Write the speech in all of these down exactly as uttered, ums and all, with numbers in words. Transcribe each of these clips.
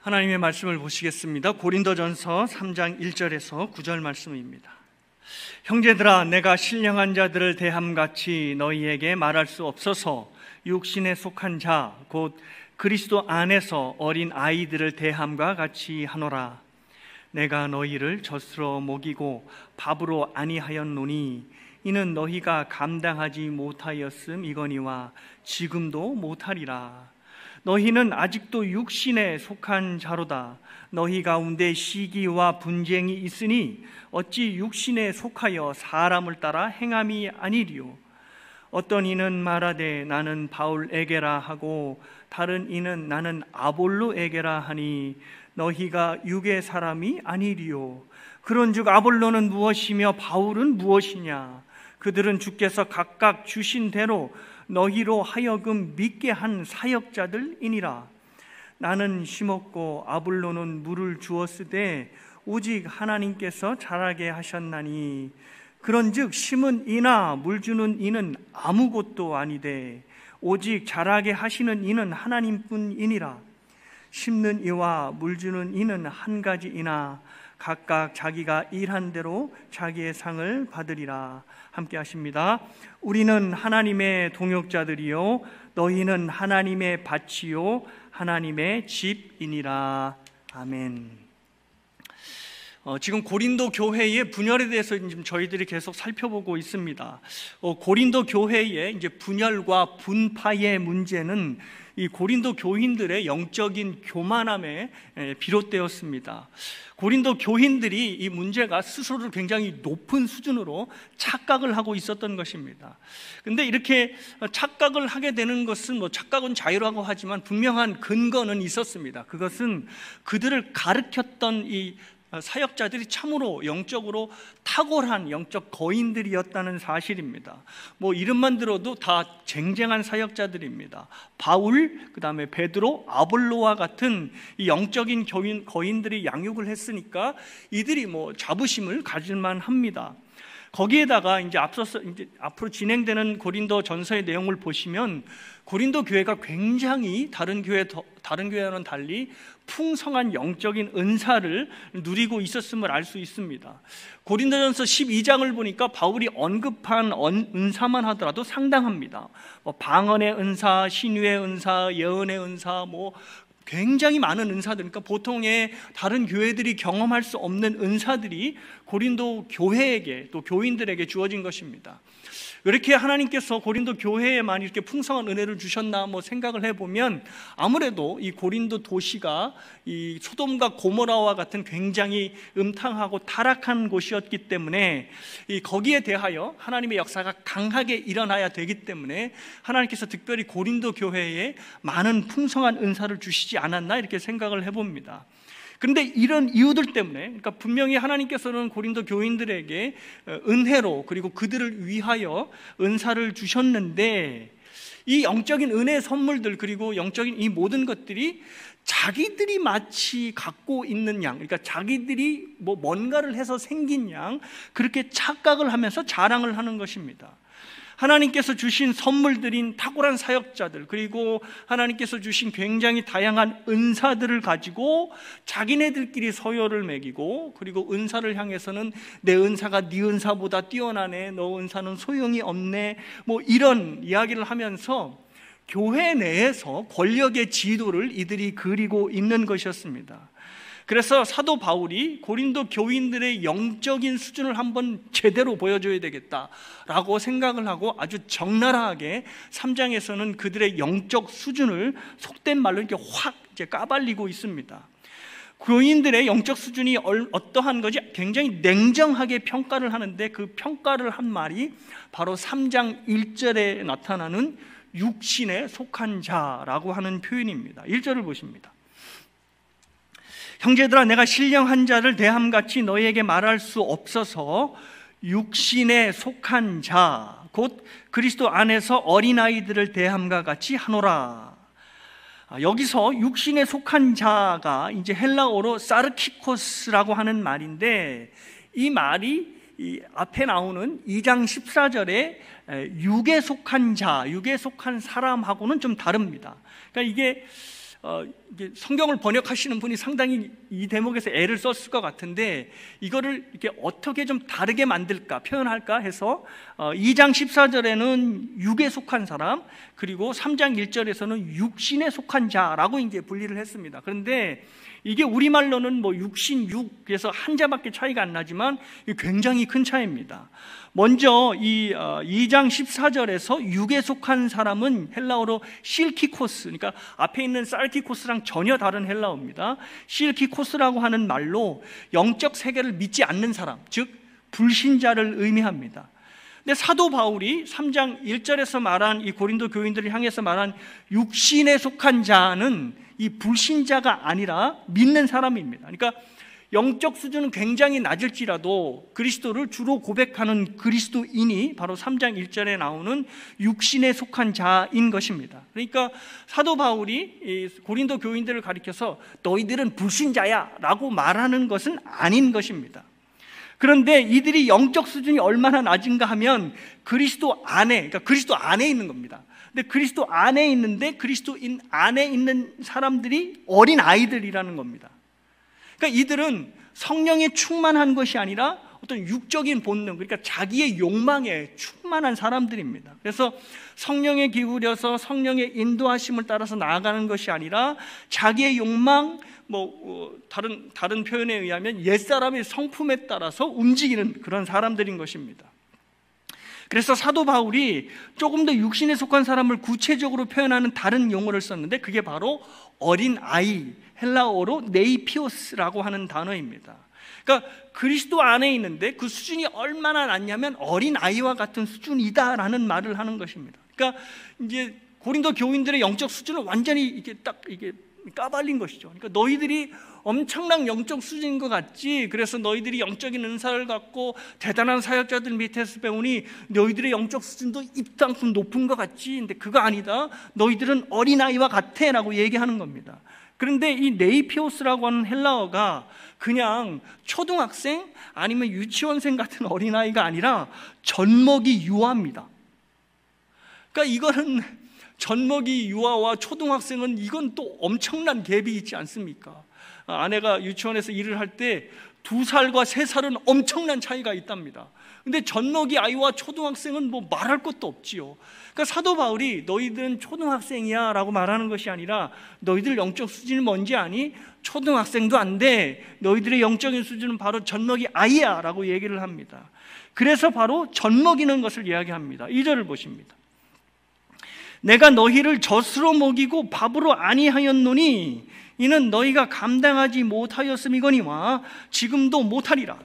하나님의 말씀을 보시겠습니다. 고린도전서 삼 장 일 절에서 구 절 말씀입니다. 형제들아, 내가 신령한 자들을 대함같이 너희에게 말할 수 없어서 육신에 속한 자 곧 그리스도 안에서 어린 아이들을 대함과 같이 하노라. 내가 너희를 젖으로 먹이고 밥으로 아니하였노니 이는 너희가 감당하지 못하였음이거니와 지금도 못하리라. 너희는 아직도 육신에 속한 자로다. 너희 가운데 시기와 분쟁이 있으니 어찌 육신에 속하여 사람을 따라 행함이 아니리요. 어떤 이는 말하되 나는 바울에게라 하고 다른 이는 나는 아볼로에게라 하니 너희가 육의 사람이 아니리요. 그런즉 아볼로는 무엇이며 바울은 무엇이냐? 그들은 주께서 각각 주신 대로 너희로 하여금 믿게 한 사역자들이니라. 나는 심었고 아볼로는 물을 주었으되 오직 하나님께서 자라게 하셨나니 그런즉 심은 이나 물 주는 이는 아무것도 아니되 오직 자라게 하시는 이는 하나님뿐이니라. 심는 이와 물 주는 이는 한 가지이나 각각 자기가 일한 대로 자기의 상을 받으리라. 함께 하십니다. 우리는 하나님의 동역자들이요 너희는 하나님의 밭이요 하나님의 집이니라. 아멘. 어, 지금 고린도 교회의 분열에 대해서 지금 저희들이 계속 살펴보고 있습니다. 어, 고린도 교회의 이제 분열과 분파의 문제는 이 고린도 교인들의 영적인 교만함에 비롯되었습니다. 고린도 교인들이 이 문제가 스스로를 굉장히 높은 수준으로 착각을 하고 있었던 것입니다. 근데 이렇게 착각을 하게 되는 것은 뭐 착각은 자유라고 하지만 분명한 근거는 있었습니다. 그것은 그들을 가르쳤던 이 사역자들이 참으로 영적으로 탁월한 영적 거인들이었다는 사실입니다. 뭐 이름만 들어도 다 쟁쟁한 사역자들입니다. 바울, 그 다음에 베드로, 아볼로와 같은 이 영적인 거인, 거인들이 양육을 했으니까 이들이 뭐 자부심을 가질만 합니다. 거기에다가 이제 앞서서 이제 앞으로 진행되는 고린도 전서의 내용을 보시면 고린도 교회가 굉장히 다른 교회 다른 교회와는 달리 풍성한 영적인 은사를 누리고 있었음을 알 수 있습니다. 고린도전서 십이 장을 보니까 바울이 언급한 은사만 하더라도 상당합니다. 뭐 방언의 은사, 신유의 은사, 예언의 은사, 뭐 굉장히 많은 은사들, 그러니까 보통의 다른 교회들이 경험할 수 없는 은사들이 고린도 교회에게 또 교인들에게 주어진 것입니다. 왜 이렇게 하나님께서 고린도 교회에만 이렇게 풍성한 은혜를 주셨나 뭐 생각을 해보면 아무래도 이 고린도 도시가 이 소돔과 고모라와 같은 굉장히 음탕하고 타락한 곳이었기 때문에 이 거기에 대하여 하나님의 역사가 강하게 일어나야 되기 때문에 하나님께서 특별히 고린도 교회에 많은 풍성한 은사를 주시지 않았나 이렇게 생각을 해봅니다. 그런데 이런 이유들 때문에, 그러니까 분명히 하나님께서는 고린도 교인들에게 은혜로 그리고 그들을 위하여 은사를 주셨는데 이 영적인 은혜의 선물들 그리고 영적인 이 모든 것들이 자기들이 마치 갖고 있는 양, 그러니까 자기들이 뭐 뭔가를 해서 생긴 양 그렇게 착각을 하면서 자랑을 하는 것입니다. 하나님께서 주신 선물들인 탁월한 사역자들 그리고 하나님께서 주신 굉장히 다양한 은사들을 가지고 자기네들끼리 서열을 매기고 그리고 은사를 향해서는 내 은사가 네 은사보다 뛰어나네, 너 은사는 소용이 없네, 뭐 이런 이야기를 하면서 교회 내에서 권력의 지도를 이들이 그리고 있는 것이었습니다. 그래서 사도 바울이 고린도 교인들의 영적인 수준을 한번 제대로 보여줘야 되겠다라고 생각을 하고 아주 적나라하게 삼 장에서는 그들의 영적 수준을 속된 말로 이렇게 확 이제 까발리고 있습니다. 교인들의 영적 수준이 어떠한 것이 굉장히 냉정하게 평가를 하는데 그 평가를 한 말이 바로 삼 장 일 절에 나타나는 육신에 속한 자라고 하는 표현입니다. 일 절을 보십니다. 형제들아, 내가 신령한 자를 대함같이 너희에게 말할 수 없어서 육신에 속한 자 곧 그리스도 안에서 어린아이들을 대함과 같이 하노라. 여기서 육신에 속한 자가 이제 헬라어로 사르키코스라고 하는 말인데 이 말이 이 앞에 나오는 이 장 십사 절에 육에 속한 자, 육에 속한 사람하고는 좀 다릅니다. 그러니까 이게 어, 이게 성경을 번역하시는 분이 상당히 이 대목에서 애를 썼을 것 같은데 이거를 이렇게 어떻게 좀 다르게 만들까, 표현할까 해서 이 장 십사 절에는 육에 속한 사람, 그리고 삼 장 일 절에서는 육신에 속한 자라고 이제 분리를 했습니다. 그런데 이게 우리말로는 뭐 육신, 육, 그래서 한자밖에 차이가 안 나지만 굉장히 큰 차이입니다. 먼저 이 이 장 십사 절에서 육에 속한 사람은 헬라어로 실키코스, 그러니까 앞에 있는 살키코스랑 전혀 다른 헬라어입니다. 실키코스라고 하는 말로 영적 세계를 믿지 않는 사람, 즉 불신자를 의미합니다. 근데 사도 바울이 삼 장 일 절에서 말한 이 고린도 교인들을 향해서 말한 육신에 속한 자는 이 불신자가 아니라 믿는 사람입니다. 그러니까 영적 수준은 굉장히 낮을지라도 그리스도를 주로 고백하는 그리스도인이 바로 삼 장 일 절에 나오는 육신에 속한 자인 것입니다. 그러니까 사도 바울이 고린도 교인들을 가리켜서 너희들은 불신자야 라고 말하는 것은 아닌 것입니다. 그런데 이들이 영적 수준이 얼마나 낮은가 하면 그리스도 안에, 그러니까 그리스도 안에 있는 겁니다. 근데 그리스도 안에 있는데 그리스도인 안에 있는 사람들이 어린 아이들이라는 겁니다. 그러니까 이들은 성령에 충만한 것이 아니라 어떤 육적인 본능, 그러니까 자기의 욕망에 충만한 사람들입니다. 그래서 성령에 기울여서 성령의 인도하심을 따라서 나아가는 것이 아니라 자기의 욕망, 뭐 어, 다른 다른 표현에 의하면 옛사람의 성품에 따라서 움직이는 그런 사람들인 것입니다. 그래서 사도 바울이 조금 더 육신에 속한 사람을 구체적으로 표현하는 다른 용어를 썼는데 그게 바로 어린 아이, 헬라어로 네이피오스라고 하는 단어입니다. 그러니까 그리스도 안에 있는데 그 수준이 얼마나 낮냐면 어린 아이와 같은 수준이다라는 말을 하는 것입니다. 그러니까 이제 고린도 교인들의 영적 수준을 완전히 이게 딱 이게 까발린 것이죠. 그러니까 너희들이 엄청난 영적 수준인 것 같지, 그래서 너희들이 영적인 은사를 갖고 대단한 사역자들 밑에서 배우니 너희들의 영적 수준도 입당큼 높은 것 같지, 근데 그거 아니다, 너희들은 어린아이와 같아 라고 얘기하는 겁니다. 그런데 이 네이피오스라고 하는 헬라어가 그냥 초등학생 아니면 유치원생 같은 어린아이가 아니라 젖먹이 유아입니다. 그러니까 이거는 젖먹이 유아와 초등학생은 이건 또 엄청난 갭이 있지 않습니까? 아내가 유치원에서 일을 할 때 두 살과 세 살은 엄청난 차이가 있답니다. 근데 젖먹이 아이와 초등학생은 뭐 말할 것도 없지요. 그러니까 사도 바울이 너희들은 초등학생이야 라고 말하는 것이 아니라 너희들 영적 수준이 뭔지 아니? 초등학생도 안 돼. 너희들의 영적인 수준은 바로 젖먹이 아이야 라고 얘기를 합니다. 그래서 바로 젖먹이는 것을 이야기합니다. 이 절을 보십니다. 내가 너희를 젖으로 먹이고 밥으로 아니하였노니 이는 너희가 감당하지 못하였음이거니와 지금도 못하리라.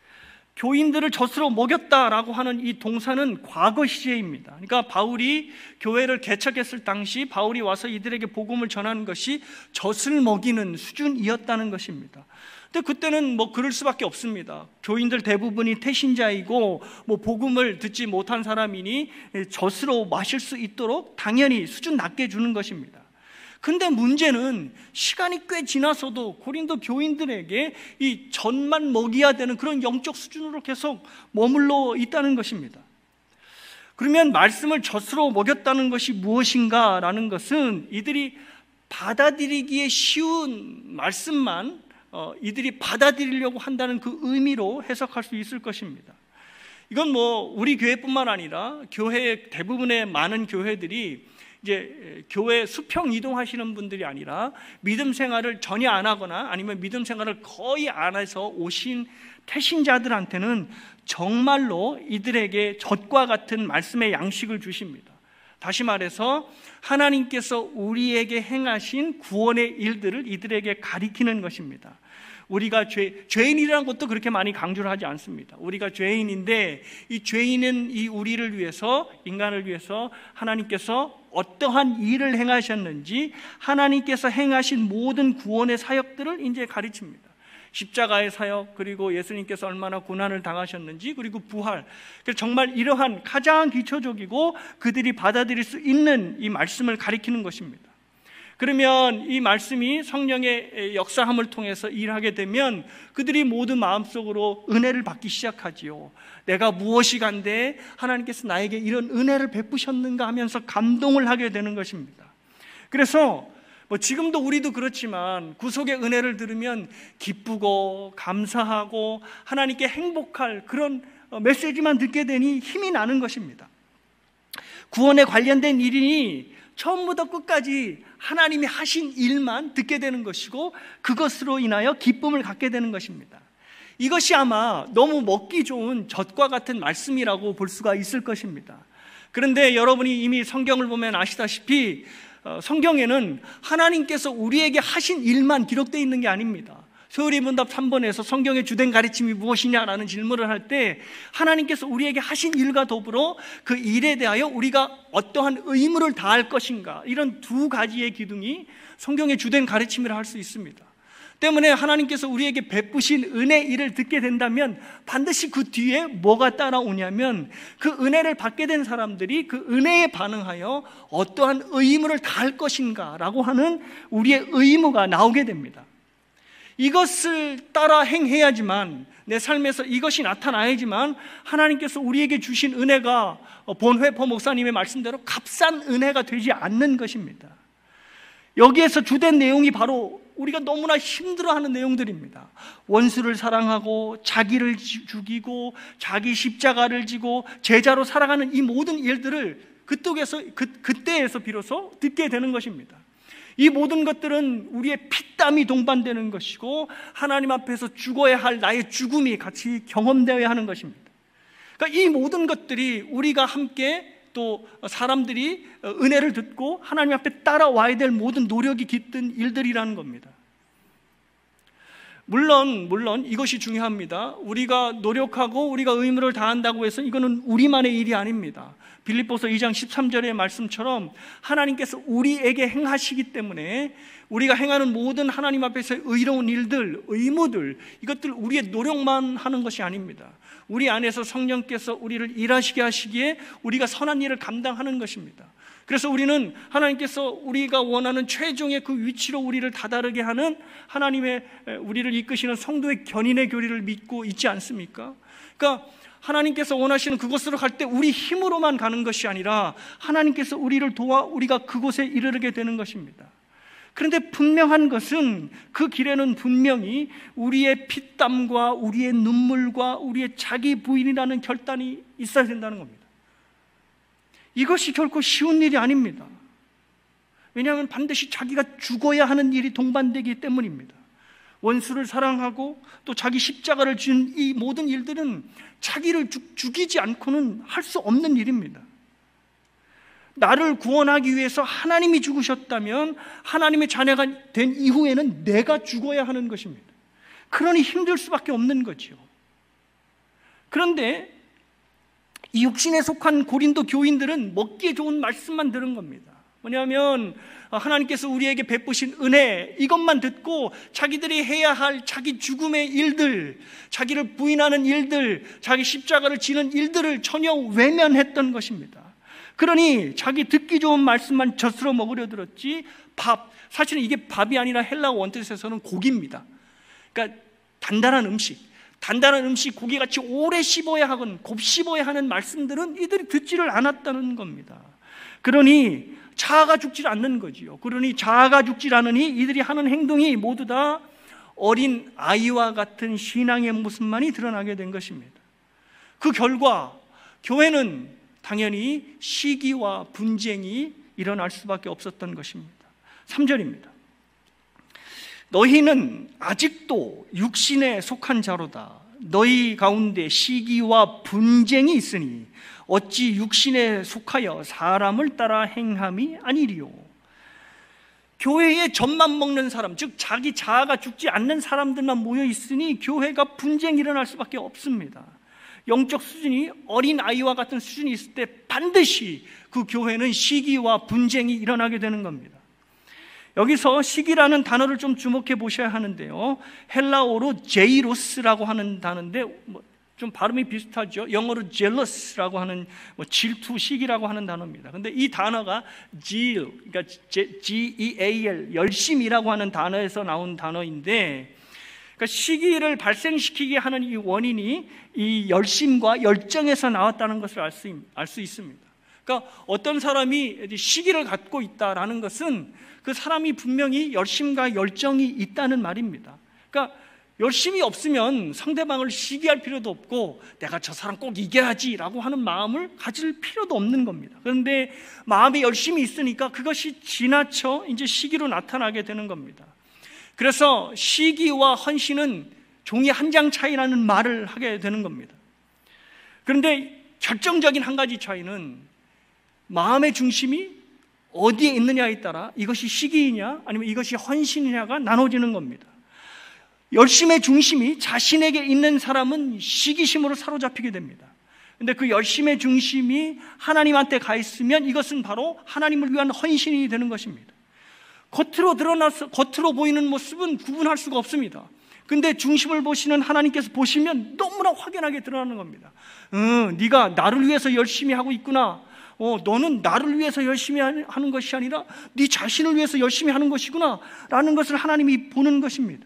교인들을 젖으로 먹였다라고 하는 이 동사는 과거 시제입니다. 그러니까 바울이 교회를 개척했을 당시 바울이 와서 이들에게 복음을 전하는 것이 젖을 먹이는 수준이었다는 것입니다. 근데 그때는 뭐 그럴 수밖에 없습니다. 교인들 대부분이 태신자이고 뭐 복음을 듣지 못한 사람이니 젖으로 마실 수 있도록 당연히 수준 낮게 주는 것입니다. 근데 문제는 시간이 꽤 지나서도 고린도 교인들에게 이 젖만 먹여야 되는 그런 영적 수준으로 계속 머물러 있다는 것입니다. 그러면 말씀을 젖으로 먹였다는 것이 무엇인가라는 것은 이들이 받아들이기에 쉬운 말씀만 어, 이들이 받아들이려고 한다는 그 의미로 해석할 수 있을 것입니다. 이건 뭐 우리 교회뿐만 아니라 교회 대부분의 많은 교회들이 이제 교회 수평 이동하시는 분들이 아니라 믿음 생활을 전혀 안 하거나 아니면 믿음 생활을 거의 안 해서 오신 태신자들한테는 정말로 이들에게 젖과 같은 말씀의 양식을 주십니다. 다시 말해서 하나님께서 우리에게 행하신 구원의 일들을 이들에게 가리키는 것입니다. 우리가 죄, 죄인이라는 것도 그렇게 많이 강조를 하지 않습니다. 우리가 죄인인데 이 죄인은 이 우리를 위해서, 인간을 위해서 하나님께서 어떠한 일을 행하셨는지 하나님께서 행하신 모든 구원의 사역들을 이제 가르칩니다. 십자가의 사역, 그리고 예수님께서 얼마나 고난을 당하셨는지, 그리고 부활. 그래서 정말 이러한 가장 기초적이고 그들이 받아들일 수 있는 이 말씀을 가리키는 것입니다. 그러면 이 말씀이 성령의 역사함을 통해서 일하게 되면 그들이 모두 마음속으로 은혜를 받기 시작하지요. 내가 무엇이 간데 하나님께서 나에게 이런 은혜를 베푸셨는가 하면서 감동을 하게 되는 것입니다. 그래서 뭐 지금도 우리도 그렇지만 구속의 은혜를 들으면 기쁘고 감사하고 하나님께 행복할 그런 메시지만 듣게 되니 힘이 나는 것입니다. 구원에 관련된 일이니 처음부터 끝까지 하나님이 하신 일만 듣게 되는 것이고 그것으로 인하여 기쁨을 갖게 되는 것입니다. 이것이 아마 너무 먹기 좋은 젖과 같은 말씀이라고 볼 수가 있을 것입니다. 그런데 여러분이 이미 성경을 보면 아시다시피 성경에는 하나님께서 우리에게 하신 일만 기록되어 있는 게 아닙니다. 서울이문답 삼 번에서 성경의 주된 가르침이 무엇이냐라는 질문을 할 때 하나님께서 우리에게 하신 일과 더불어 그 일에 대하여 우리가 어떠한 의무를 다할 것인가, 이런 두 가지의 기둥이 성경의 주된 가르침이라 할 수 있습니다. 때문에 하나님께서 우리에게 베푸신 은혜 일을 듣게 된다면 반드시 그 뒤에 뭐가 따라오냐면 그 은혜를 받게 된 사람들이 그 은혜에 반응하여 어떠한 의무를 다할 것인가 라고 하는 우리의 의무가 나오게 됩니다. 이것을 따라 행해야지만, 내 삶에서 이것이 나타나야지만 하나님께서 우리에게 주신 은혜가 본회포 목사님의 말씀대로 값싼 은혜가 되지 않는 것입니다. 여기에서 주된 내용이 바로 우리가 너무나 힘들어하는 내용들입니다. 원수를 사랑하고 자기를 죽이고 자기 십자가를 지고 제자로 살아가는 이 모든 일들을 그쪽에서 그, 그때에서 비로소 듣게 되는 것입니다. 이 모든 것들은 우리의 피땀이 동반되는 것이고 하나님 앞에서 죽어야 할 나의 죽음이 같이 경험되어야 하는 것입니다. 그러니까 이 모든 것들이 우리가 함께 또 사람들이 은혜를 듣고 하나님 앞에 따라와야 될 모든 노력이 깃든 일들이라는 겁니다. 물론 물론 이것이 중요합니다. 우리가 노력하고 우리가 의무를 다한다고 해서 이거는 우리만의 일이 아닙니다. 빌립보서 이 장 십삼 절의 말씀처럼 하나님께서 우리에게 행하시기 때문에 우리가 행하는 모든 하나님 앞에서의 의로운 일들, 의무들, 이것들 우리의 노력만 하는 것이 아닙니다. 우리 안에서 성령께서 우리를 일하시게 하시기에 우리가 선한 일을 감당하는 것입니다. 그래서 우리는 하나님께서 우리가 원하는 최종의 그 위치로 우리를 다다르게 하는 하나님의 우리를 이끄시는 성도의 견인의 교리를 믿고 있지 않습니까? 그러니까 하나님께서 원하시는 그곳으로 갈 때 우리 힘으로만 가는 것이 아니라 하나님께서 우리를 도와 우리가 그곳에 이르게 되는 것입니다. 그런데 분명한 것은 그 길에는 분명히 우리의 피땀과 우리의 눈물과 우리의 자기 부인이라는 결단이 있어야 된다는 겁니다. 이것이 결코 쉬운 일이 아닙니다. 왜냐하면 반드시 자기가 죽어야 하는 일이 동반되기 때문입니다. 원수를 사랑하고 또 자기 십자가를 진 이 모든 일들은 자기를 죽, 죽이지 않고는 할 수 없는 일입니다. 나를 구원하기 위해서 하나님이 죽으셨다면 하나님의 자녀가 된 이후에는 내가 죽어야 하는 것입니다. 그러니 힘들 수밖에 없는 거죠. 그런데 이 육신에 속한 고린도 교인들은 먹기에 좋은 말씀만 들은 겁니다. 뭐냐면 하나님께서 우리에게 베푸신 은혜, 이것만 듣고 자기들이 해야 할 자기 죽음의 일들, 자기를 부인하는 일들, 자기 십자가를 지는 일들을 전혀 외면했던 것입니다. 그러니 자기 듣기 좋은 말씀만 젖으로 먹으려 들었지 밥, 사실은 이게 밥이 아니라 헬라어 원뜻에서는 고기입니다. 그러니까 단단한 음식, 단단한 음식, 고기같이 오래 씹어야 하건 곱 씹어야 하는 말씀들은 이들이 듣지를 않았다는 겁니다. 그러니 자아가 죽질 않는 거지요. 그러니 자아가 죽질 않으니 이들이 하는 행동이 모두 다 어린 아이와 같은 신앙의 모습만이 드러나게 된 것입니다. 그 결과 교회는 당연히 시기와 분쟁이 일어날 수밖에 없었던 것입니다. 삼 절입니다. 너희는 아직도 육신에 속한 자로다. 너희 가운데 시기와 분쟁이 있으니 어찌 육신에 속하여 사람을 따라 행함이 아니리요. 교회에 젖만 먹는 사람, 즉 자기 자아가 죽지 않는 사람들만 모여 있으니 교회가 분쟁이 일어날 수밖에 없습니다. 영적 수준이 어린 아이와 같은 수준이 있을 때 반드시 그 교회는 시기와 분쟁이 일어나게 되는 겁니다. 여기서 시기라는 단어를 좀 주목해 보셔야 하는데요, 헬라어로 제이로스라고 하는 단어인데 뭐 좀 발음이 비슷하죠. 영어로 jealous라고 하는 뭐 질투, 시기라고 하는 단어입니다. 근데 이 단어가 zeal, 그러니까 G E A L, 열심이라고 하는 단어에서 나온 단어인데, 그러니까 시기를 발생시키게 하는 이 원인이 이 열심과 열정에서 나왔다는 것을 알 수 알 수 있습니다. 그러니까 어떤 사람이 시기를 갖고 있다라는 것은 그 사람이 분명히 열심과 열정이 있다는 말입니다. 그러니까 열심이 없으면 상대방을 시기할 필요도 없고 내가 저 사람 꼭 이겨야지라고 하는 마음을 가질 필요도 없는 겁니다. 그런데 마음에 열심이 있으니까 그것이 지나쳐 이제 시기로 나타나게 되는 겁니다. 그래서 시기와 헌신은 종이 한 장 차이라는 말을 하게 되는 겁니다. 그런데 결정적인 한 가지 차이는 마음의 중심이 어디에 있느냐에 따라 이것이 시기이냐 아니면 이것이 헌신이냐가 나눠지는 겁니다. 열심의 중심이 자신에게 있는 사람은 시기심으로 사로잡히게 됩니다. 그런데 그 열심의 중심이 하나님한테 가 있으면 이것은 바로 하나님을 위한 헌신이 되는 것입니다. 겉으로 드러나서 겉으로 보이는 모습은 구분할 수가 없습니다. 근데 중심을 보시는 하나님께서 보시면 너무나 확연하게 드러나는 겁니다. 어, 네가 나를 위해서 열심히 하고 있구나. 어, 너는 나를 위해서 열심히 하는 것이 아니라 네 자신을 위해서 열심히 하는 것이구나 라는 것을 하나님이 보는 것입니다.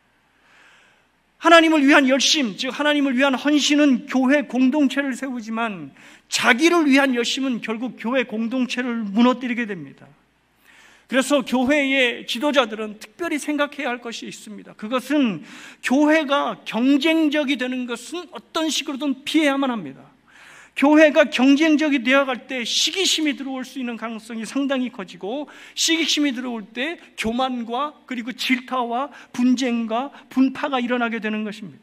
하나님을 위한 열심, 즉 하나님을 위한 헌신은 교회 공동체를 세우지만 자기를 위한 열심은 결국 교회 공동체를 무너뜨리게 됩니다. 그래서 교회의 지도자들은 특별히 생각해야 할 것이 있습니다. 그것은 교회가 경쟁적이 되는 것은 어떤 식으로든 피해야만 합니다. 교회가 경쟁적이 되어갈 때 시기심이 들어올 수 있는 가능성이 상당히 커지고, 시기심이 들어올 때 교만과 그리고 질타와 분쟁과 분파가 일어나게 되는 것입니다.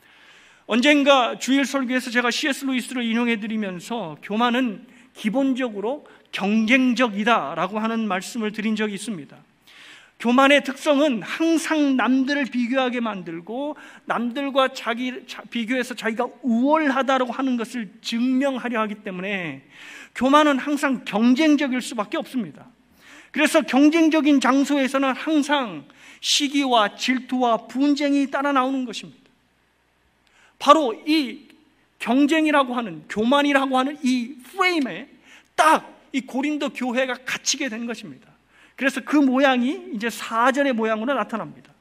언젠가 주일 설교에서 제가 씨에스 루이스를 인용해 드리면서 교만은 기본적으로 경쟁적이다라고 하는 말씀을 드린 적이 있습니다. 교만의 특성은 항상 남들을 비교하게 만들고 남들과 자기 비교해서 자기가 우월하다고 하는 것을 증명하려 하기 때문에 교만은 항상 경쟁적일 수밖에 없습니다. 그래서 경쟁적인 장소에서는 항상 시기와 질투와 분쟁이 따라 나오는 것입니다. 바로 이 경쟁이라고 하는, 교만이라고 하는 이 프레임에 딱 이 고린도 교회가 갇히게 된 것입니다. 그래서 그 모양이 이제 사 절의 모양으로 나타납니다.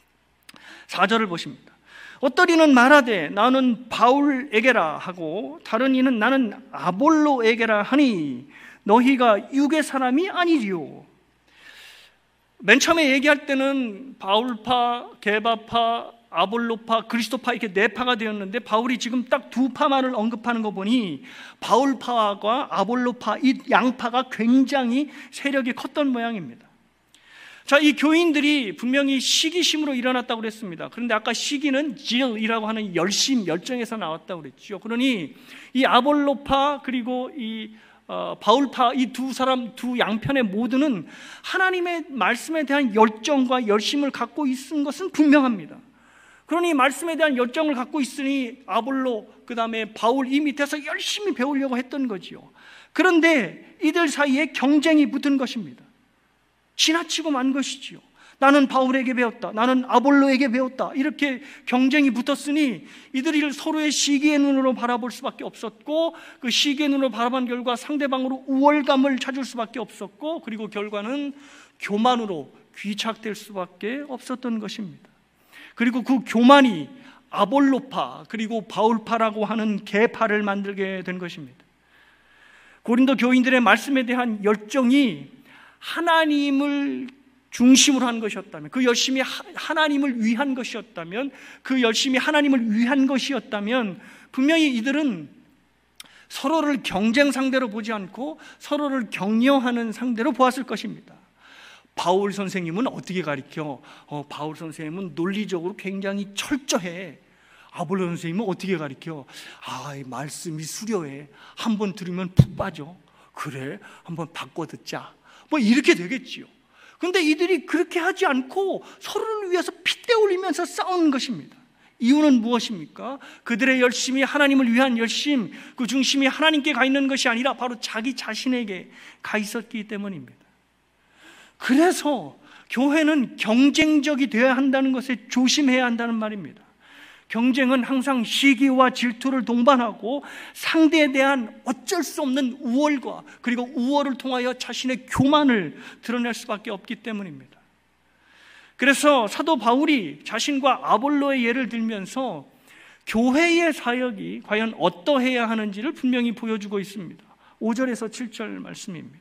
사 절을 보십니다. 어떤 이는 말하되 나는 바울에게라 하고 다른 이는 나는 아볼로에게라 하니 너희가 육의 사람이 아니리요. 맨 처음에 얘기할 때는 바울파, 게바파, 아볼로파, 그리스도파 이렇게 네 파가 되었는데 바울이 지금 딱 두 파만을 언급하는 거 보니 바울파와 아볼로파 이 양파가 굉장히 세력이 컸던 모양입니다. 자, 이 교인들이 분명히 시기심으로 일어났다고 그랬습니다. 그런데 아까 시기는 질이라고 하는 열심, 열정에서 나왔다고 그랬죠. 그러니 이 아볼로파 그리고 이 어, 바울파 이 두 사람, 두 양편의 모두는 하나님의 말씀에 대한 열정과 열심을 갖고 있은 것은 분명합니다. 그러니 말씀에 대한 열정을 갖고 있으니 아볼로, 그 다음에 바울 이 밑에서 열심히 배우려고 했던 거지요. 그런데 이들 사이에 경쟁이 붙은 것입니다. 지나치고 만 것이지요. 나는 바울에게 배웠다, 나는 아볼로에게 배웠다, 이렇게 경쟁이 붙었으니 이들이 서로의 시기의 눈으로 바라볼 수밖에 없었고, 그 시기의 눈으로 바라본 결과 상대방으로 우월감을 찾을 수밖에 없었고, 그리고 결과는 교만으로 귀착될 수밖에 없었던 것입니다. 그리고 그 교만이 아볼로파 그리고 바울파라고 하는 계파를 만들게 된 것입니다. 고린도 교인들의 말씀에 대한 열정이 하나님을 중심으로 한 것이었다면, 그 열심이 하나님을 위한 것이었다면, 그 열심이 하나님을 위한 것이었다면 분명히 이들은 서로를 경쟁 상대로 보지 않고 서로를 격려하는 상대로 보았을 것입니다. 바울 선생님은 어떻게 가르쳐? 어, 바울 선생님은 논리적으로 굉장히 철저해. 아볼로 선생님은 어떻게 가르쳐? 아, 이 말씀이 수려해. 한번 들으면 푹 빠져. 그래? 한번 바꿔 듣자. 뭐 이렇게 되겠지요. 그런데 이들이 그렇게 하지 않고 서로를 위해서 핏대 올리면서 싸우는 것입니다. 이유는 무엇입니까? 그들의 열심이 하나님을 위한 열심, 그 중심이 하나님께 가 있는 것이 아니라 바로 자기 자신에게 가 있었기 때문입니다. 그래서 교회는 경쟁적이 되어야 한다는 것에 조심해야 한다는 말입니다. 경쟁은 항상 시기와 질투를 동반하고 상대에 대한 어쩔 수 없는 우월과 그리고 우월을 통하여 자신의 교만을 드러낼 수밖에 없기 때문입니다. 그래서 사도 바울이 자신과 아볼로의 예를 들면서 교회의 사역이 과연 어떠해야 하는지를 분명히 보여주고 있습니다. 오 절에서 칠 절 말씀입니다.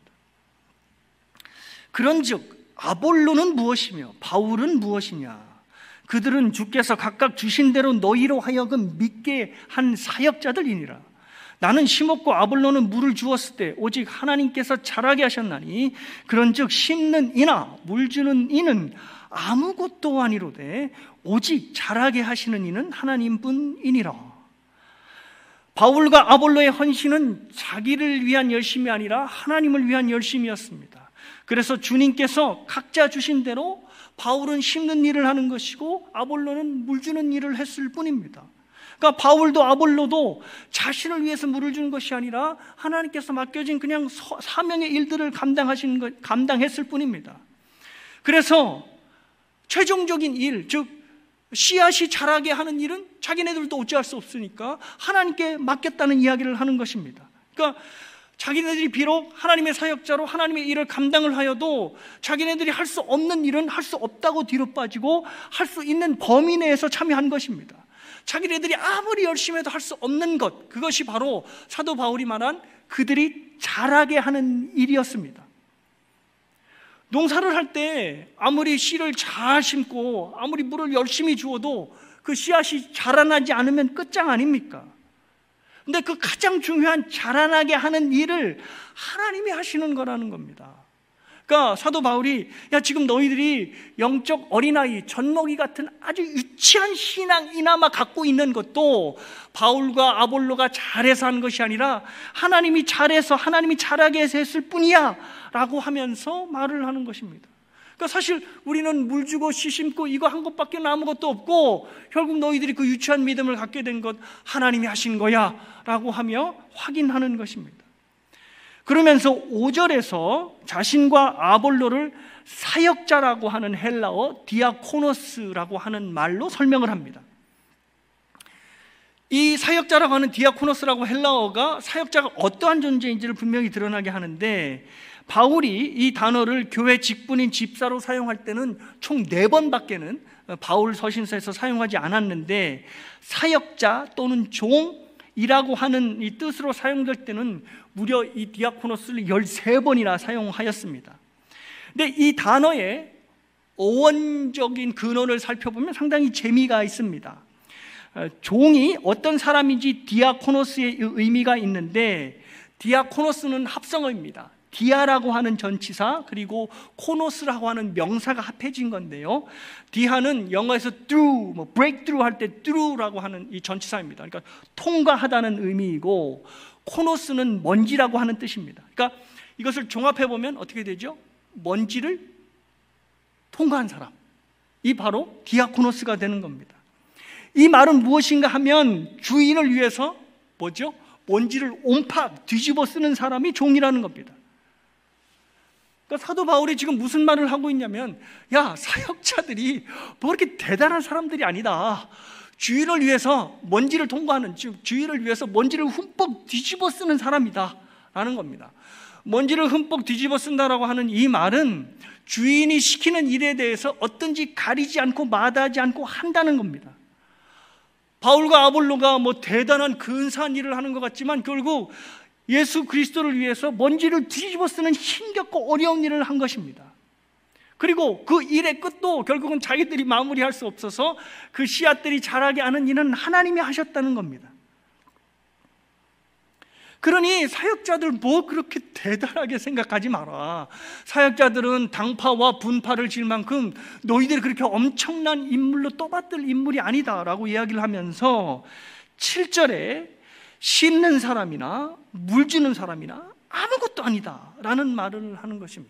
그런즉 아볼로는 무엇이며 바울은 무엇이냐? 그들은 주께서 각각 주신 대로 너희로 하여금 믿게 한 사역자들이니라. 나는 심었고 아볼로는 물을 주었을 때 오직 하나님께서 자라게 하셨나니 그런즉 심는 이나 물 주는 이는 아무것도 아니로되 오직 자라게 하시는 이는 하나님뿐이니라. 바울과 아볼로의 헌신은 자기를 위한 열심이 아니라 하나님을 위한 열심이었습니다. 그래서 주님께서 각자 주신 대로 바울은 심는 일을 하는 것이고 아볼로는 물 주는 일을 했을 뿐입니다. 그러니까 바울도 아볼로도 자신을 위해서 물을 주는 것이 아니라 하나님께서 맡겨진 그냥 사명의 일들을 감당하신 것, 감당했을 뿐입니다. 그래서 최종적인 일, 즉 씨앗이 자라게 하는 일은 자기네들도 어찌할 수 없으니까 하나님께 맡겼다는 이야기를 하는 것입니다. 그러니까 자기네들이 비록 하나님의 사역자로 하나님의 일을 감당을 하여도 자기네들이 할 수 없는 일은 할 수 없다고 뒤로 빠지고 할 수 있는 범위 내에서 참여한 것입니다. 자기네들이 아무리 열심히 해도 할 수 없는 것, 그것이 바로 사도 바울이 말한 그들이 자라게 하는 일이었습니다. 농사를 할 때 아무리 씨를 잘 심고 아무리 물을 열심히 주어도 그 씨앗이 자라나지 않으면 끝장 아닙니까? 근데 그 가장 중요한 자라나게 하는 일을 하나님이 하시는 거라는 겁니다. 그러니까 사도 바울이 야 지금 너희들이 영적 어린아이, 젖먹이 같은 아주 유치한 신앙이나마 갖고 있는 것도 바울과 아볼로가 잘해서 한 것이 아니라 하나님이 잘해서 하나님이 잘하게 해서 했을 뿐이야 라고 하면서 말을 하는 것입니다. 그러니까 사실 우리는 물 주고 씨 심고 이거 한 것밖에 아무것도 없고 결국 너희들이 그 유치한 믿음을 갖게 된 것 하나님이 하신 거야 라고 하며 확인하는 것입니다. 그러면서 오 절에서 자신과 아볼로를 사역자라고 하는 헬라어 디아코노스라고 하는 말로 설명을 합니다. 이 사역자라고 하는 디아코노스라고 헬라어가 사역자가 어떠한 존재인지를 분명히 드러나게 하는데 바울이 이 단어를 교회 직분인 집사로 사용할 때는 총 네 번밖에는 바울 서신서에서 사용하지 않았는데 사역자 또는 종이라고 하는 이 뜻으로 사용될 때는 무려 이 디아코노스를 열세 번이나 사용하였습니다. 근데 이 단어의 어원적인 근원을 살펴보면 상당히 재미가 있습니다. 종이 어떤 사람인지 디아코노스의 의미가 있는데 디아코노스는 합성어입니다. 디아라고 하는 전치사 그리고 코노스라고 하는 명사가 합해진 건데요. 디아는 영어에서 through, 뭐 breakthrough 할 때 through라고 하는 이 전치사입니다. 그러니까 통과하다는 의미이고 코노스는 먼지라고 하는 뜻입니다. 그러니까 이것을 종합해 보면 어떻게 되죠? 먼지를 통과한 사람, 이 바로 디아코노스가 되는 겁니다. 이 말은 무엇인가 하면 주인을 위해서 뭐죠? 먼지를 옴팍 뒤집어 쓰는 사람이 종이라는 겁니다. 그러니까 사도 바울이 지금 무슨 말을 하고 있냐면 야 사역자들이 뭐 그렇게 대단한 사람들이 아니다. 주인을 위해서 먼지를 통과하는, 즉 주인을 위해서 먼지를 흠뻑 뒤집어 쓰는 사람이다 라는 겁니다. 먼지를 흠뻑 뒤집어 쓴다라고 하는 이 말은 주인이 시키는 일에 대해서 어떤지 가리지 않고 마다하지 않고 한다는 겁니다. 바울과 아볼로가 뭐 대단한 근사한 일을 하는 것 같지만 결국 예수 그리스도를 위해서 먼지를 뒤집어 쓰는 힘겹고 어려운 일을 한 것입니다. 그리고 그 일의 끝도 결국은 자기들이 마무리할 수 없어서 그 씨앗들이 자라게 하는 일은 하나님이 하셨다는 겁니다. 그러니 사역자들 뭐 그렇게 대단하게 생각하지 마라. 사역자들은 당파와 분파를 질 만큼 너희들이 그렇게 엄청난 인물로 떠받들 인물이 아니다 라고 이야기를 하면서 칠 절에 심는 사람이나 물 주는 사람이나 아무것도 아니다 라는 말을 하는 것입니다.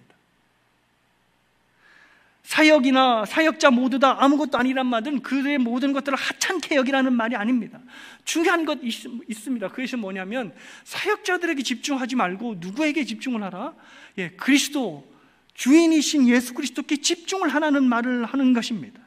사역이나 사역자 모두 다 아무것도 아니란 말은 그의 모든 것들을 하찮게 여기라는 말이 아닙니다. 중요한 것 있, 있습니다. 그것이 뭐냐면 사역자들에게 집중하지 말고 누구에게 집중을 하라? 예, 그리스도 주인이신 예수 그리스도께 집중을 하라는 말을 하는 것입니다.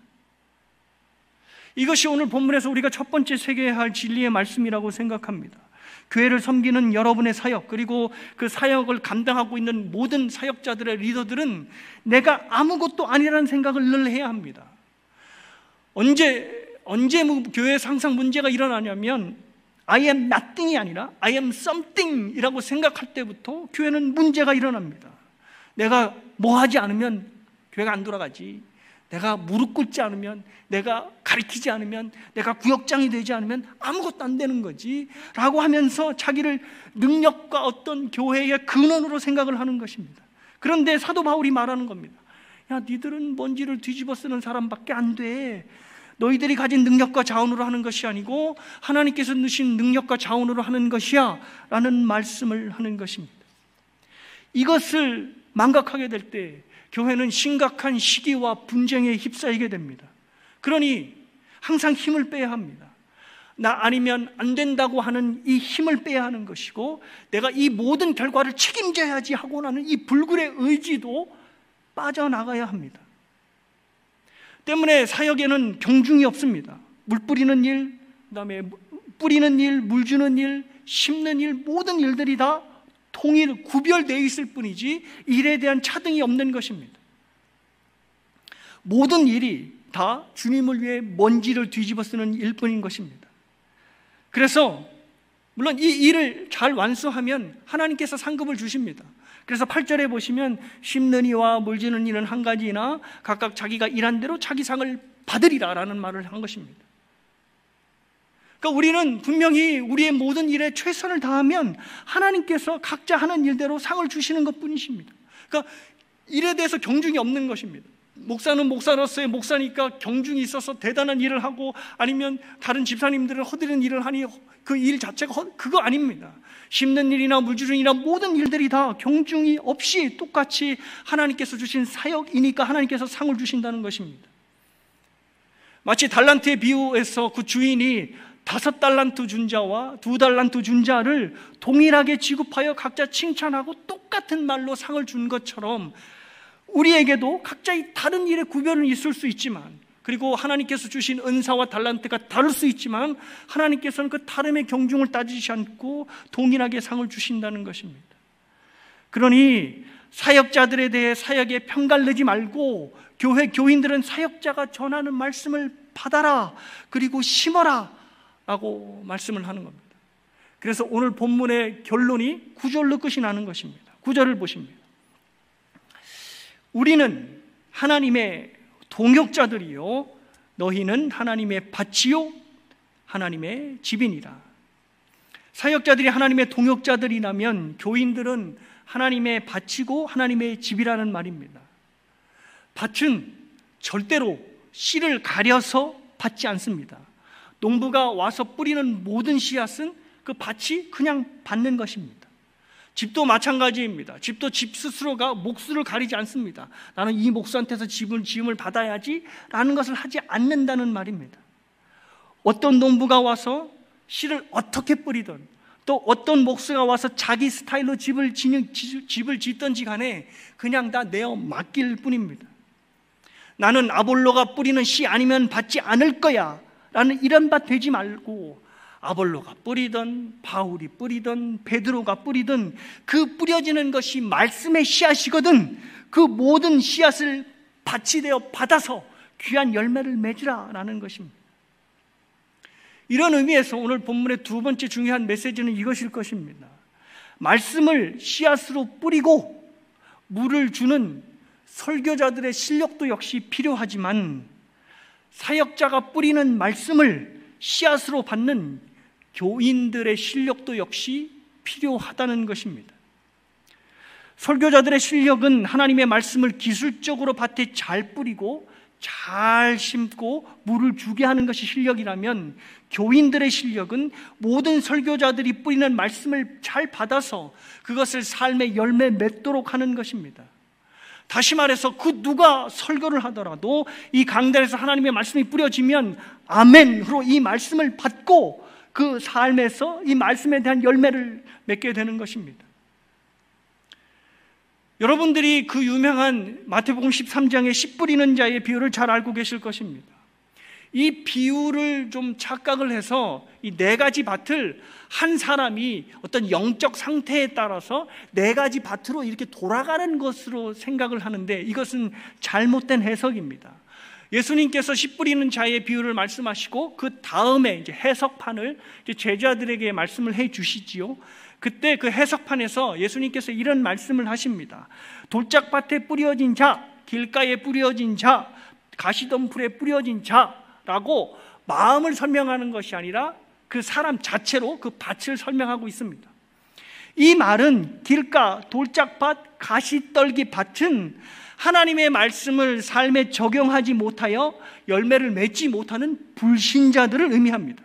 이것이 오늘 본문에서 우리가 첫 번째 새겨야 할 진리의 말씀이라고 생각합니다. 교회를 섬기는 여러분의 사역, 그리고 그 사역을 감당하고 있는 모든 사역자들의 리더들은 내가 아무것도 아니라는 생각을 늘 해야 합니다. 언제, 언제 교회에서 항상 문제가 일어나냐면 I am nothing이 아니라 I am something이라고 생각할 때부터 교회는 문제가 일어납니다. 내가 뭐 하지 않으면 교회가 안 돌아가지, 내가 무릎 꿇지 않으면, 내가 가르치지 않으면, 내가 구역장이 되지 않으면 아무것도 안 되는 거지 라고 하면서 자기를 능력과 어떤 교회의 근원으로 생각을 하는 것입니다. 그런데 사도 바울이 말하는 겁니다. 야, 니들은 먼지를 뒤집어 쓰는 사람밖에 안 돼. 너희들이 가진 능력과 자원으로 하는 것이 아니고 하나님께서 주신 능력과 자원으로 하는 것이야 라는 말씀을 하는 것입니다. 이것을 망각하게 될 때 교회는 심각한 시기와 분쟁에 휩싸이게 됩니다. 그러니 항상 힘을 빼야 합니다. 나 아니면 안 된다고 하는 이 힘을 빼야 하는 것이고, 내가 이 모든 결과를 책임져야지 하고 나는 이 불굴의 의지도 빠져나가야 합니다. 때문에 사역에는 경중이 없습니다. 물 뿌리는 일, 그다음에 뿌리는 일, 물 주는 일, 심는 일, 모든 일들이 다 통일, 구별되어 있을 뿐이지 일에 대한 차등이 없는 것입니다. 모든 일이 다 주님을 위해 먼지를 뒤집어 쓰는 일뿐인 것입니다. 그래서 물론 이 일을 잘 완수하면 하나님께서 상급을 주십니다. 그래서 팔 절에 보시면 심는 이와 물 주는 이는 한 가지나 각각 자기가 일한 대로 자기 상을 받으리라 라는 말을 한 것입니다. 그러니까 우리는 분명히 우리의 모든 일에 최선을 다하면 하나님께서 각자 하는 일대로 상을 주시는 것뿐이십니다. 그러니까 일에 대해서 경중이 없는 것입니다. 목사는 목사로서의 목사니까 경중이 있어서 대단한 일을 하고, 아니면 다른 집사님들은 허드렛 일을 하니 그 일 자체가 허, 그거 아닙니다. 심는 일이나 물 주는 일이나 모든 일들이 다 경중이 없이 똑같이 하나님께서 주신 사역이니까 하나님께서 상을 주신다는 것입니다. 마치 달란트의 비유에서 그 주인이 다섯 달란트 준 자와 두 달란트 준 자를 동일하게 지급하여 각자 칭찬하고 똑같은 말로 상을 준 것처럼, 우리에게도 각자의 다른 일의 구별은 있을 수 있지만, 그리고 하나님께서 주신 은사와 달란트가 다를 수 있지만 하나님께서는 그 다름의 경중을 따지지 않고 동일하게 상을 주신다는 것입니다. 그러니 사역자들에 대해 사역에 평가를 내지 말고 교회 교인들은 사역자가 전하는 말씀을 받아라, 그리고 심어라 라고 말씀을 하는 겁니다. 그래서 오늘 본문의 결론이 구 절로 끝이 나는 것입니다. 구 절을 보십니다. 우리는 하나님의 동역자들이요 너희는 하나님의 밭이요 하나님의 집이니라. 사역자들이 하나님의 동역자들이라면 교인들은 하나님의 밭이고 하나님의 집이라는 말입니다. 밭은 절대로 씨를 가려서 받지 않습니다. 농부가 와서 뿌리는 모든 씨앗은 그 밭이 그냥 받는 것입니다. 집도 마찬가지입니다. 집도 집 스스로가 목수를 가리지 않습니다. 나는 이 목수한테서 집을 지음을 받아야지 라는 것을 하지 않는다는 말입니다. 어떤 농부가 와서 씨를 어떻게 뿌리든, 또 어떤 목수가 와서 자기 스타일로 집을 짓는, 집을 짓든지 간에 그냥 다 내어 맡길 뿐입니다. 나는 아볼로가 뿌리는 씨 아니면 받지 않을 거야 라는 이런 밭 되지 말고, 아볼로가 뿌리든 바울이 뿌리든 베드로가 뿌리든 그 뿌려지는 것이 말씀의 씨앗이거든 그 모든 씨앗을 밭이 되어 받아서 귀한 열매를 맺으라 라는 것입니다. 이런 의미에서 오늘 본문의 두 번째 중요한 메시지는 이것일 것입니다. 말씀을 씨앗으로 뿌리고 물을 주는 설교자들의 실력도 역시 필요하지만, 사역자가 뿌리는 말씀을 씨앗으로 받는 교인들의 실력도 역시 필요하다는 것입니다. 설교자들의 실력은 하나님의 말씀을 기술적으로 밭에 잘 뿌리고 잘 심고 물을 주게 하는 것이 실력이라면, 교인들의 실력은 모든 설교자들이 뿌리는 말씀을 잘 받아서 그것을 삶의 열매 맺도록 하는 것입니다. 다시 말해서 그 누가 설교를 하더라도 이 강단에서 하나님의 말씀이 뿌려지면 아멘으로 이 말씀을 받고 그 삶에서 이 말씀에 대한 열매를 맺게 되는 것입니다. 여러분들이 그 유명한 마태복음 십삼 장의 씨 뿌리는 자의 비유를 잘 알고 계실 것입니다. 이 비유를 좀 착각을 해서 이 네 가지 밭을 한 사람이 어떤 영적 상태에 따라서 네 가지 밭으로 이렇게 돌아가는 것으로 생각을 하는데, 이것은 잘못된 해석입니다. 예수님께서 씨 뿌리는 자의 비유를 말씀하시고 그 다음에 이제 해석판을 이제 제자들에게 말씀을 해 주시지요. 그때 그 해석판에서 예수님께서 이런 말씀을 하십니다. 돌짝밭에 뿌려진 자, 길가에 뿌려진 자, 가시덤불에 뿌려진 자라고 마음을 설명하는 것이 아니라 그 사람 자체로 그 밭을 설명하고 있습니다. 이 말은 길가, 돌짝밭, 가시떨기 밭은 하나님의 말씀을 삶에 적용하지 못하여 열매를 맺지 못하는 불신자들을 의미합니다.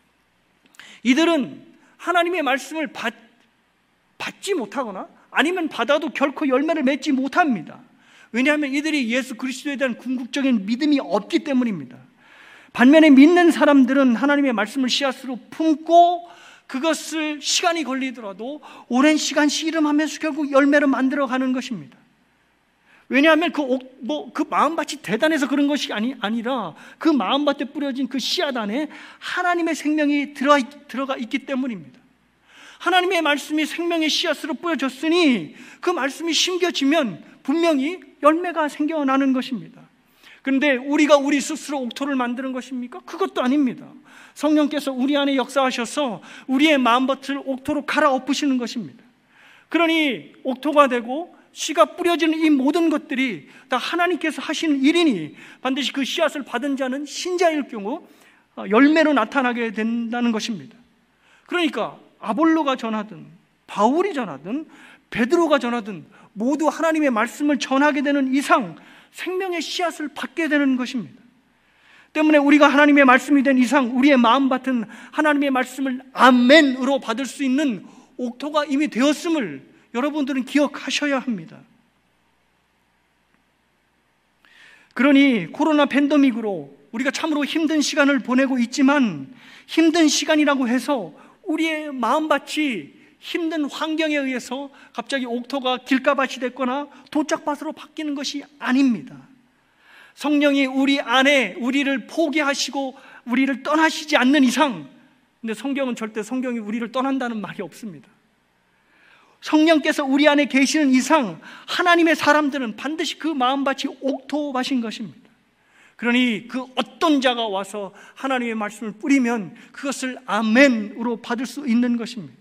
이들은 하나님의 말씀을 받, 받지 못하거나 아니면 받아도 결코 열매를 맺지 못합니다. 왜냐하면 이들이 예수 그리스도에 대한 궁극적인 믿음이 없기 때문입니다. 반면에 믿는 사람들은 하나님의 말씀을 씨앗으로 품고 그것을 시간이 걸리더라도 오랜 시간 씨름하면서 결국 열매를 만들어가는 것입니다. 왜냐하면 그, 뭐, 그 마음밭이 대단해서 그런 것이 아니, 아니라 그 마음밭에 뿌려진 그 씨앗 안에 하나님의 생명이 들어, 들어가 있기 때문입니다. 하나님의 말씀이 생명의 씨앗으로 뿌려졌으니 그 말씀이 심겨지면 분명히 열매가 생겨나는 것입니다. 그런데 우리가 우리 스스로 옥토를 만드는 것입니까? 그것도 아닙니다. 성령께서 우리 안에 역사하셔서 우리의 마음밭을 옥토로 갈아엎으시는 것입니다. 그러니 옥토가 되고 씨가 뿌려지는 이 모든 것들이 다 하나님께서 하시는 일이니 반드시 그 씨앗을 받은 자는 신자일 경우 열매로 나타나게 된다는 것입니다. 그러니까 아볼로가 전하든 바울이 전하든 베드로가 전하든 모두 하나님의 말씀을 전하게 되는 이상 생명의 씨앗을 받게 되는 것입니다. 때문에 우리가 하나님의 말씀이 된 이상 우리의 마음밭은 하나님의 말씀을 아멘으로 받을 수 있는 옥토가 이미 되었음을 여러분들은 기억하셔야 합니다. 그러니 코로나 팬데믹으로 우리가 참으로 힘든 시간을 보내고 있지만 힘든 시간이라고 해서 우리의 마음밭이 힘든 환경에 의해서 갑자기 옥토가 길가밭이 됐거나 도짝밭으로 바뀌는 것이 아닙니다. 성령이 우리 안에 우리를 포기하시고 우리를 떠나시지 않는 이상, 근데 성경은 절대 성경이 우리를 떠난다는 말이 없습니다. 성령께서 우리 안에 계시는 이상 하나님의 사람들은 반드시 그 마음밭이 옥토밭인 것입니다. 그러니 그 어떤 자가 와서 하나님의 말씀을 뿌리면 그것을 아멘으로 받을 수 있는 것입니다.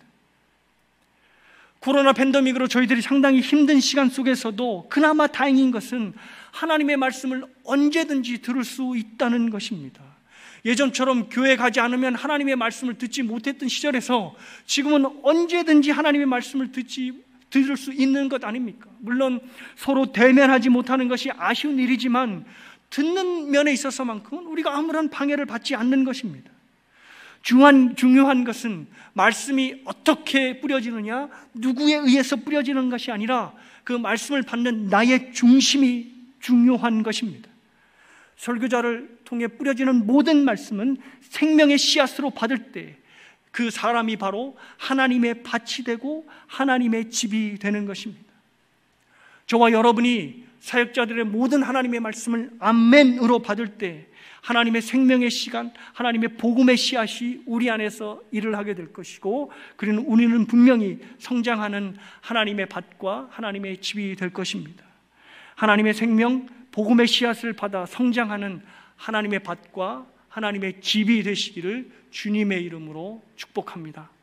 코로나 팬데믹으로 저희들이 상당히 힘든 시간 속에서도 그나마 다행인 것은 하나님의 말씀을 언제든지 들을 수 있다는 것입니다. 예전처럼 교회 가지 않으면 하나님의 말씀을 듣지 못했던 시절에서 지금은 언제든지 하나님의 말씀을 듣지, 들을 수 있는 것 아닙니까? 물론 서로 대면하지 못하는 것이 아쉬운 일이지만 듣는 면에 있어서만큼은 우리가 아무런 방해를 받지 않는 것입니다. 중요한, 중요한 것은 말씀이 어떻게 뿌려지느냐, 누구에 의해서 뿌려지는 것이 아니라 그 말씀을 받는 나의 중심이 중요한 것입니다. 설교자를 통해 뿌려지는 모든 말씀은 생명의 씨앗으로 받을 때 그 사람이 바로 하나님의 밭이 되고 하나님의 집이 되는 것입니다. 저와 여러분이 사역자들의 모든 하나님의 말씀을 아멘으로 받을 때 하나님의 생명의 시간, 하나님의 복음의 씨앗이 우리 안에서 일을 하게 될 것이고, 그리고 우리는 분명히 성장하는 하나님의 밭과 하나님의 집이 될 것입니다. 하나님의 생명, 복음의 씨앗을 받아 성장하는 하나님의 밭과 하나님의 집이 되시기를 주님의 이름으로 축복합니다.